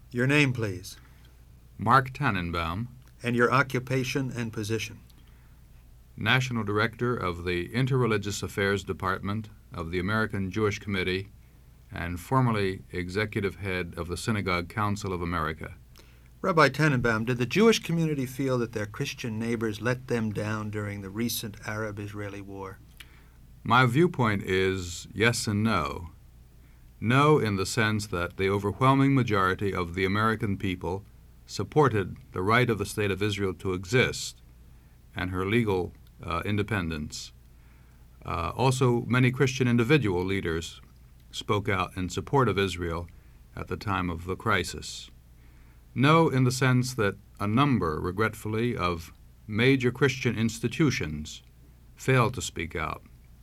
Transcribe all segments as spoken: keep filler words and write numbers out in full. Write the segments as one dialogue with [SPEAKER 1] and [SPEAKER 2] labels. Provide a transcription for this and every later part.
[SPEAKER 1] Your name, please,
[SPEAKER 2] Mark Tannenbaum,
[SPEAKER 1] and your occupation and position.
[SPEAKER 2] National Director of the Interreligious Affairs Department of the American Jewish Committee and formerly Executive Head of the Synagogue Council of America.
[SPEAKER 1] Rabbi Tannenbaum, did the Jewish community feel that their Christian neighbors let them down during the recent Arab-Israeli war?
[SPEAKER 2] My viewpoint is yes and no. No, in the sense that the overwhelming majority of the American people supported the right of the State of Israel to exist and her legal uh, independence. Uh, also, many Christian individual leaders spoke out in support of Israel at the time of the crisis. No, in the sense that a number, regretfully, of major Christian institutions failed to speak out,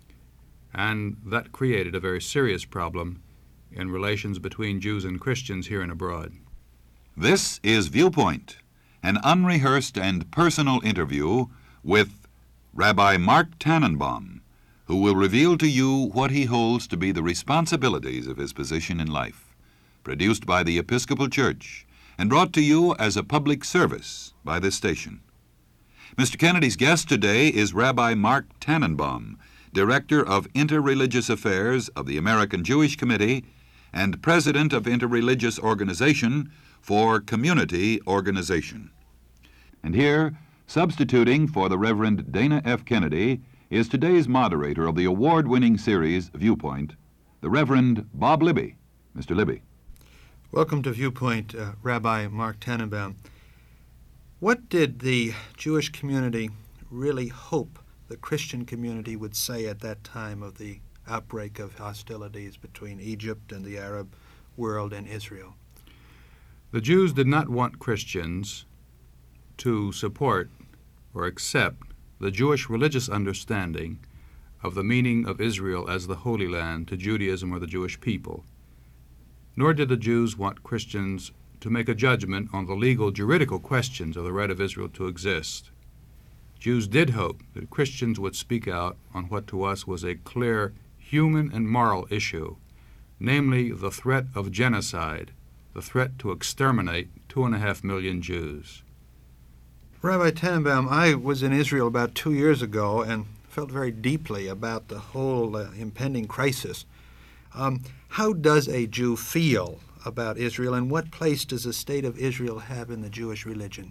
[SPEAKER 2] and that created a very serious problem in relations between Jews and Christians here and abroad.
[SPEAKER 3] This is Viewpoint, an unrehearsed and personal interview with Rabbi Mark Tannenbaum, who will reveal to you what he holds to be the responsibilities of his position in life, produced by the Episcopal Church and brought to you as a public service by this station. Mister Kennedy's guest today is Rabbi Mark Tannenbaum, Director of Interreligious Affairs of the American Jewish Committee and President of Interreligious Organization for Community Organization. And here, substituting for the Reverend Dana F. Kennedy, is today's moderator of the award-winning series Viewpoint, the Reverend Bob Libby. Mister Libby.
[SPEAKER 1] Welcome to Viewpoint, uh, Rabbi Mark Tannenbaum. What did the Jewish community really hope the Christian community would say at that time of the outbreak of hostilities between Egypt and the Arab world and Israel?
[SPEAKER 2] The Jews did not want Christians to support or accept the Jewish religious understanding of the meaning of Israel as the Holy Land to Judaism or the Jewish people. Nor did the Jews want Christians to make a judgment on the legal, juridical questions of the right of Israel to exist. Jews did hope that Christians would speak out on what to us was a clear human and moral issue, namely the threat of genocide, the threat to exterminate two and a half million Jews.
[SPEAKER 1] Rabbi Tannenbaum, I was in Israel about two years ago and felt very deeply about the whole uh, impending crisis. Um, how does a Jew feel about Israel, and what place does the state of Israel have in the Jewish religion?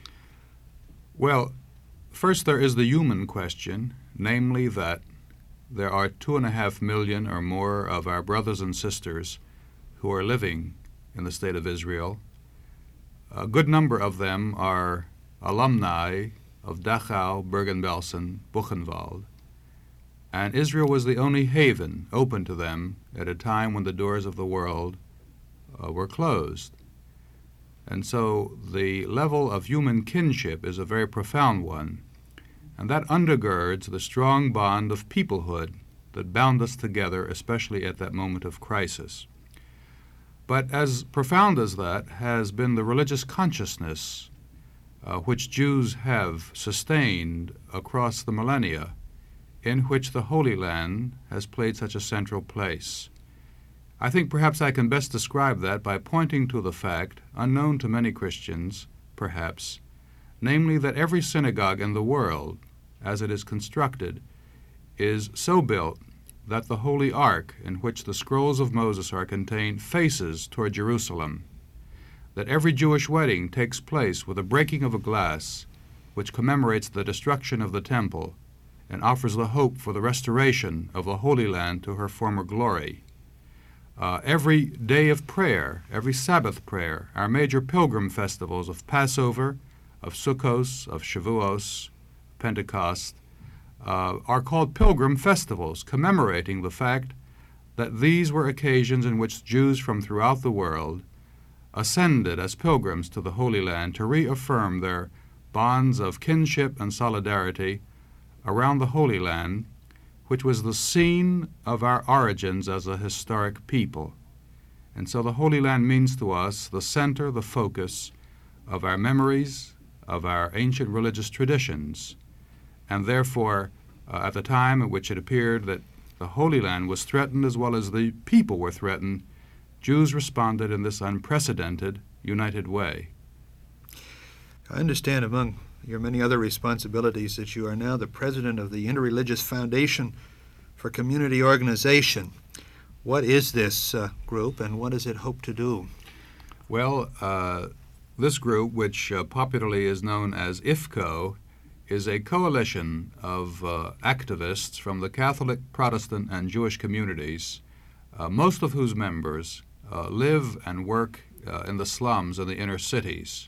[SPEAKER 2] Well, first there is the human question, namely that there are two and a half million or more of our brothers and sisters who are living in the state of Israel. A good number of them are alumni of Dachau, Bergen-Belsen, Buchenwald, and Israel was the only haven open to them at a time when the doors of the world uh, were closed. And so the level of human kinship is a very profound one, and that undergirds the strong bond of peoplehood that bound us together, especially at that moment of crisis. But as profound as that has been the religious consciousness uh, which Jews have sustained across the millennia, in which the Holy Land has played such a central place. I think perhaps I can best describe that by pointing to the fact, unknown to many Christians, perhaps, namely that every synagogue in the world, as it is constructed, is so built that the Holy Ark, in which the scrolls of Moses are contained, faces toward Jerusalem, that every Jewish wedding takes place with a breaking of a glass, which commemorates the destruction of the temple, and offers the hope for the restoration of the Holy Land to her former glory. Uh, every day of prayer, every Sabbath prayer, our major pilgrim festivals of Passover, of Sukkos, of Shavuos, Pentecost, uh, are called pilgrim festivals, commemorating the fact that these were occasions in which Jews from throughout the world ascended as pilgrims to the Holy Land to reaffirm their bonds of kinship and solidarity around the Holy Land, which was the scene of our origins as a historic people. And so the Holy Land means to us the center, the focus of our memories, of our ancient religious traditions. And therefore, uh, at the time at which it appeared that the Holy Land was threatened as well as the people were threatened, Jews responded in this unprecedented united way.
[SPEAKER 1] I understand among your many other responsibilities that you are now the president of the Interreligious Foundation for Community Organization. What is this uh, group, and what does it hope to do?
[SPEAKER 2] Well, uh, this group, which uh, popularly is known as I F C O, is a coalition of uh, activists from the Catholic, Protestant, and Jewish communities, uh, most of whose members uh, live and work uh, in the slums of the inner cities.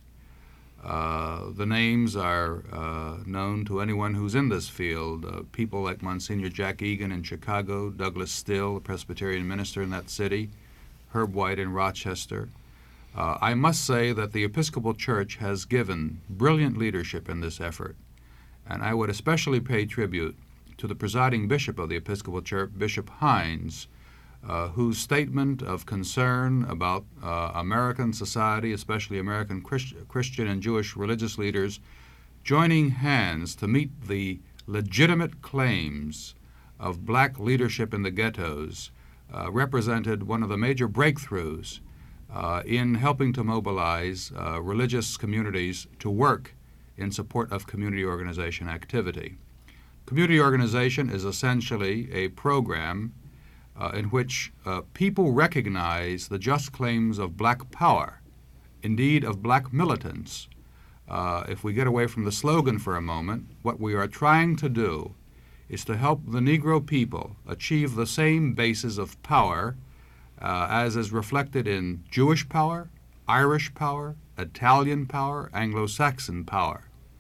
[SPEAKER 2] Uh, the names are uh, known to anyone who's in this field. Uh, people like Monsignor Jack Egan in Chicago, Douglas Still, a Presbyterian minister in that city, Herb White in Rochester. Uh, I must say that the Episcopal Church has given brilliant leadership in this effort, and I would especially pay tribute to the presiding bishop of the Episcopal Church, Bishop Hines, Uh, whose statement of concern about uh, American society, especially American Christ- Christian and Jewish religious leaders, joining hands to meet the legitimate claims of black leadership in the ghettos, uh, represented one of the major breakthroughs uh, in helping to mobilize uh, religious communities to work in support of community organization activity. Community organization is essentially a program Uh, in which uh, people recognize the just claims of black power, indeed of black militants. Uh, if we get away from the slogan for a moment, what we are trying to do is to help the Negro people achieve the same basis of power uh, as is reflected in Jewish power, Irish power, Italian power, Anglo-Saxon power.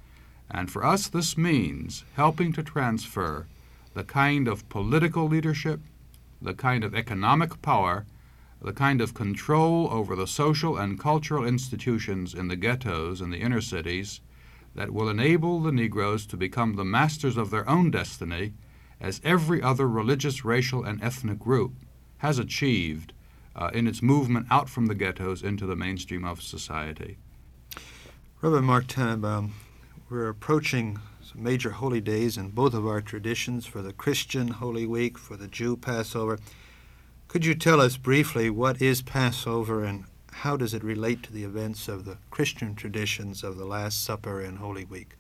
[SPEAKER 2] And for us, this means helping to transfer the kind of political leadership, the kind of economic power, the kind of control over the social and cultural institutions in the ghettos and the inner cities that will enable the Negroes to become the masters of their own destiny, as every other religious, racial, and ethnic group has achieved uh, in its movement out from the ghettos into the mainstream of society.
[SPEAKER 1] Reverend Mark Tannenbaum, we're approaching some major holy days in both of our traditions, for the Christian Holy Week, for the Jew Passover. Could you tell us briefly what is Passover and how does it relate to the events of the Christian traditions of the Last Supper and Holy Week?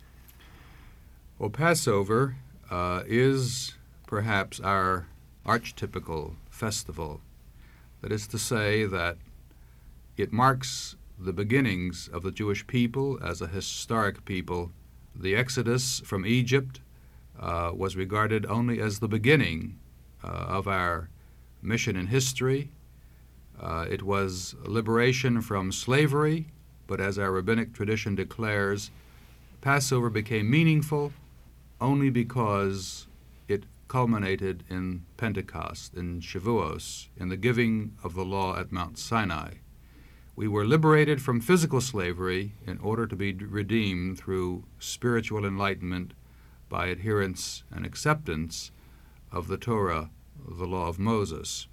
[SPEAKER 2] Well, Passover uh, is perhaps our archetypical festival. That is to say that it marks the beginnings of the Jewish people as a historic people. The Exodus from Egypt uh, was regarded only as the beginning uh, of our mission in history. Uh, it was liberation from slavery, but as our rabbinic tradition declares, Passover became meaningful only because it culminated in Pentecost, in Shavuos, in the giving of the law at Mount Sinai. We were liberated from physical slavery in order to be redeemed through spiritual enlightenment by adherence and acceptance of the Torah, the law of Moses.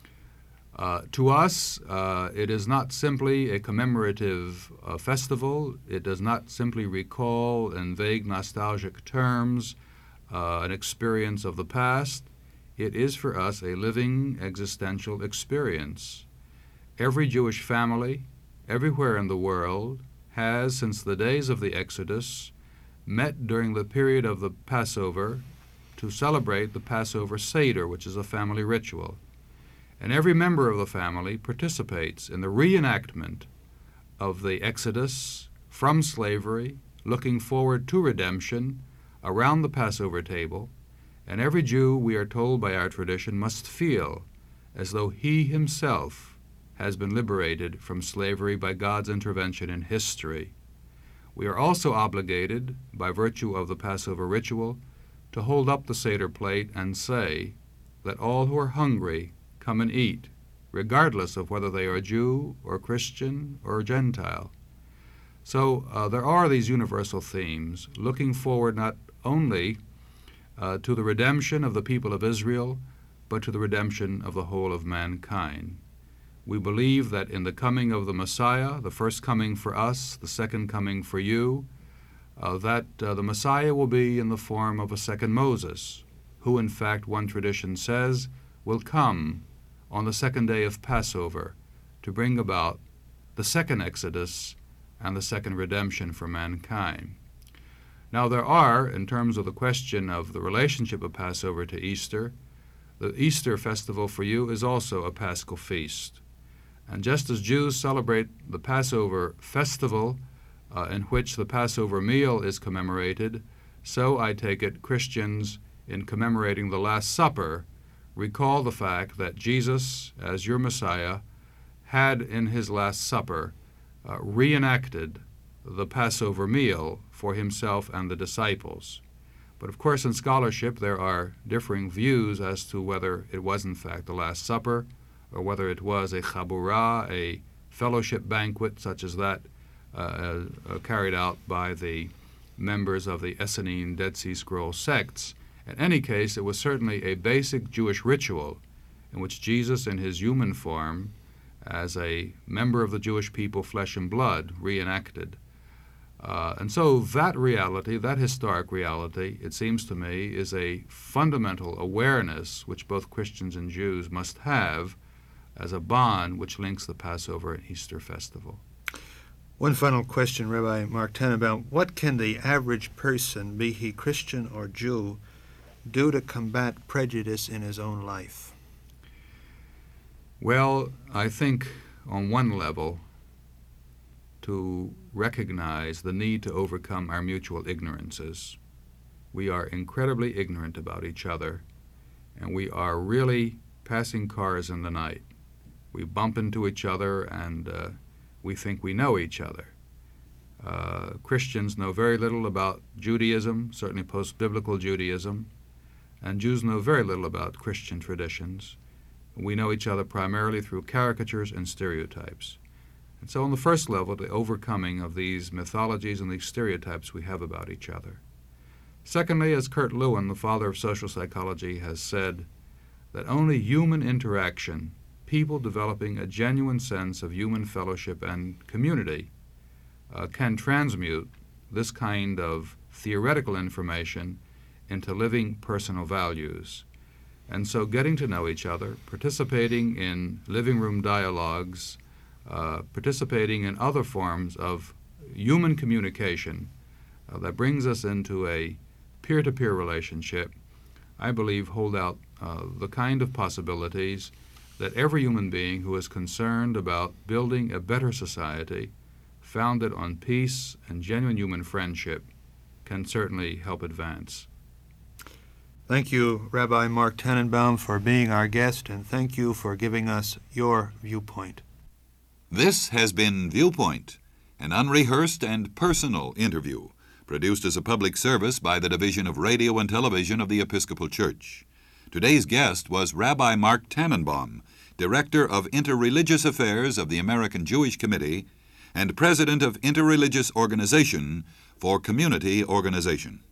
[SPEAKER 2] Uh, to us, uh, it is not simply a commemorative uh, festival. It does not simply recall in vague nostalgic terms uh, an experience of the past. It is for us a living existential experience. Every Jewish family, everywhere in the world, has, since the days of the Exodus, met during the period of the Passover to celebrate the Passover Seder, which is a family ritual. And every member of the family participates in the reenactment of the Exodus from slavery, looking forward to redemption, around the Passover table, and every Jew, we are told by our tradition, must feel as though he himself has been liberated from slavery by God's intervention in history. We are also obligated, by virtue of the Passover ritual, to hold up the Seder plate and say, "Let all who are hungry come and eat, regardless of whether they are Jew or Christian or Gentile." So uh, there are these universal themes, looking forward not only uh, to the redemption of the people of Israel, but to the redemption of the whole of mankind. We believe that in the coming of the Messiah, the first coming for us, the second coming for you, uh, that uh, the Messiah will be in the form of a second Moses, who in fact, one tradition says, will come on the second day of Passover to bring about the second Exodus and the second redemption for mankind. Now there are, in terms of the question of the relationship of Passover to Easter, the Easter festival for you is also a Paschal feast. And just as Jews celebrate the Passover festival uh, in which the Passover meal is commemorated, so I take it Christians, in commemorating the Last Supper, recall the fact that Jesus, as your Messiah, had in his Last Supper uh, reenacted the Passover meal for himself and the disciples. But of course in scholarship there are differing views as to whether it was in fact the Last Supper or whether it was a chaburah, a fellowship banquet such as that uh, uh, carried out by the members of the Essenes Dead Sea Scroll sects. In any case, it was certainly a basic Jewish ritual in which Jesus in his human form, as a member of the Jewish people, flesh and blood, reenacted. Uh, and so that reality, that historic reality, it seems to me, is a fundamental awareness which both Christians and Jews must have as a bond which links the Passover and Easter festival.
[SPEAKER 1] One final question, Rabbi Mark Tannenbaum. What can the average person, be he Christian or Jew, do to combat prejudice in his own life?
[SPEAKER 2] Well, I think on one level, to recognize the need to overcome our mutual ignorances. We are incredibly ignorant about each other, and we are really passing cars in the night. We bump into each other, and uh, we think we know each other. Uh, Christians know very little about Judaism, certainly post-biblical Judaism, and Jews know very little about Christian traditions. We know each other primarily through caricatures and stereotypes. And so on the first level, the overcoming of these mythologies and these stereotypes we have about each other. Secondly, as Kurt Lewin, the father of social psychology, has said, that only human interaction, people developing a genuine sense of human fellowship and community, uh, can transmute this kind of theoretical information into living personal values. And so getting to know each other, participating in living room dialogues, uh, participating in other forms of human communication uh, that brings us into a peer-to-peer relationship, I believe hold out uh, the kind of possibilities that every human being who is concerned about building a better society founded on peace and genuine human friendship can certainly help advance.
[SPEAKER 1] Thank you, Rabbi Mark Tannenbaum, for being our guest, and thank you for giving us your viewpoint.
[SPEAKER 3] This has been Viewpoint, an unrehearsed and personal interview produced as a public service by the Division of Radio and Television of the Episcopal Church. Today's guest was Rabbi Mark Tannenbaum, Director of Interreligious Affairs of the American Jewish Committee and President of Interreligious Organization for Community Organization.